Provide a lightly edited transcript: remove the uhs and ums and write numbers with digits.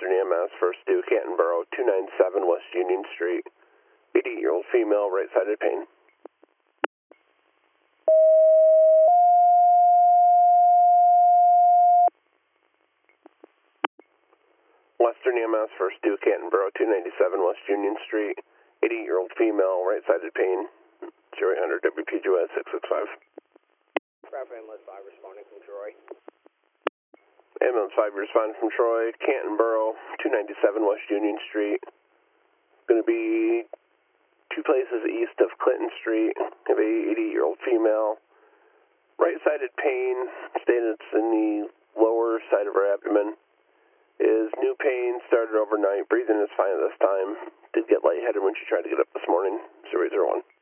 Western EMS, First Duke, Cantonboro, 297 West Union Street. 88-year-old female, right-sided pain. Western EMS, First Duke, Cantonboro, 297 West Union Street. 88-year-old female, right-sided pain. 0800 WPGS 665. Bravo Ambulance 5 responding from Troy. Ambulance 5 responding from Troy, Cantonboro, 297 West Union Street. Going to be two places east of Clinton Street. Have a 88-year-old female. Right-sided pain, stated it's in the lower side of her abdomen. Is new pain, started overnight. Breathing is fine at this time. Did get lightheaded when she tried to get up this morning. 001.